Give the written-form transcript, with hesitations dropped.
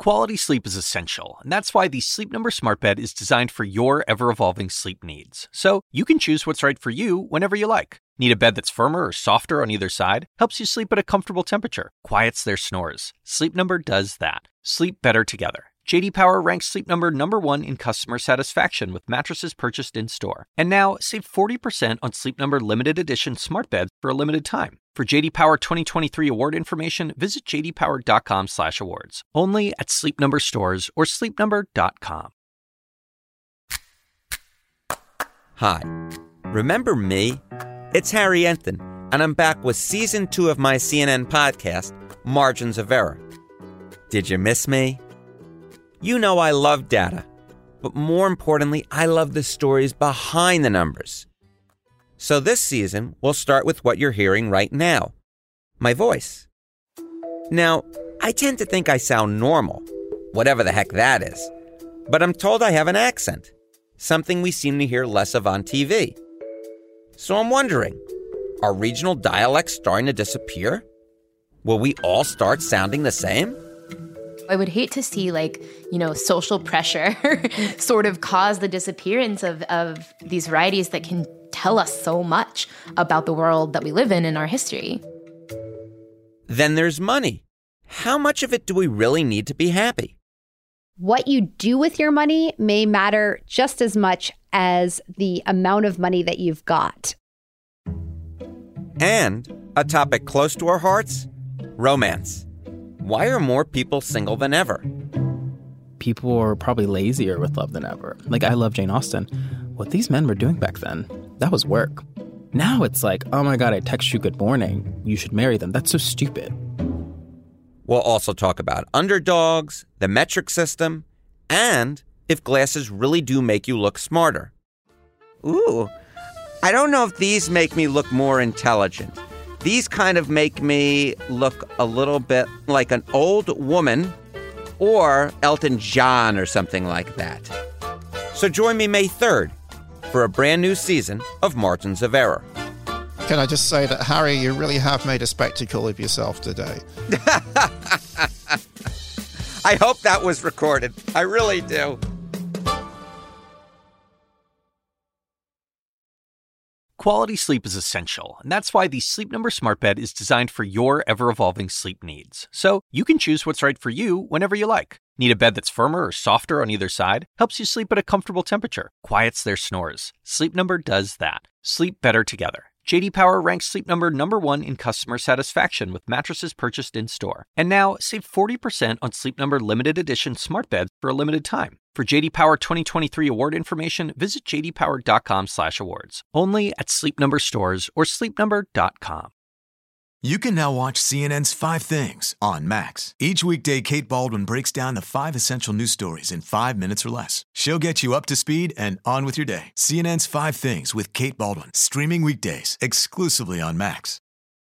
Quality sleep is essential, and that's why the Sleep Number Smart Bed is designed for your ever-evolving sleep needs. So you can choose what's right for you whenever you like. Need a bed that's firmer or softer on either side? Helps you sleep at a comfortable temperature. Quiets their snores. Sleep Number does that. Sleep better together. J.D. Power ranks Sleep Number number 1 in customer satisfaction with mattresses purchased in-store. And now, save 40% on Sleep Number limited edition smart beds for a limited time. For J.D. Power 2023 award information, visit jdpower.com/awards. Only at Sleep Number stores or sleepnumber.com. Hi. Remember me? It's Harry Enton, and I'm back with Season 2 of my CNN podcast, Margins of Error. Did you miss me? You know I love data, but more importantly, I love the stories behind the numbers. So this season, we'll start with what you're hearing right now, my voice. Now, I tend to think I sound normal, whatever the heck that is, but I'm told I have an accent, something we seem to hear less of on TV. So I'm wondering, are regional dialects starting to disappear? Will we all start sounding the same? I would hate to see, social pressure sort of cause the disappearance of these varieties that can tell us so much about the world that we live in our history. Then there's money. How much of it do we really need to be happy? What you do with your money may matter just as much as the amount of money that you've got. And a topic close to our hearts, romance. Why are more people single than ever? People are probably lazier with love than ever. I love Jane Austen. What these men were doing back then, that was work. Now it's like, oh my God, I text you good morning. You should marry them. That's so stupid. We'll also talk about underdogs, the metric system, and if glasses really do make you look smarter. Ooh, I don't know if these make me look more intelligent. These kind of make me look a little bit like an old woman or Elton John or something like that. So join me May 3rd for a brand new season of Margins of Error. Can I just say that, Harry, you really have made a spectacle of yourself today. I hope that was recorded. I really do. Quality sleep is essential, and that's why the Sleep Number Smart Bed is designed for your ever-evolving sleep needs. So you can choose what's right for you whenever you like. Need a bed that's firmer or softer on either side? Helps you sleep at a comfortable temperature. Quiets their snores. Sleep Number does that. Sleep better together. J.D. Power ranks Sleep Number number 1 in customer satisfaction with mattresses purchased in-store. And now, save 40% on Sleep Number limited edition smart beds for a limited time. For J.D. Power 2023 award information, visit jdpower.com/awards. Only at Sleep Number stores or sleepnumber.com. You can now watch CNN's 5 Things on Max. Each weekday, Kate Baldwin breaks down the 5 essential news stories in 5 minutes or less. She'll get you up to speed and on with your day. CNN's 5 Things with Kate Baldwin, streaming weekdays exclusively on Max.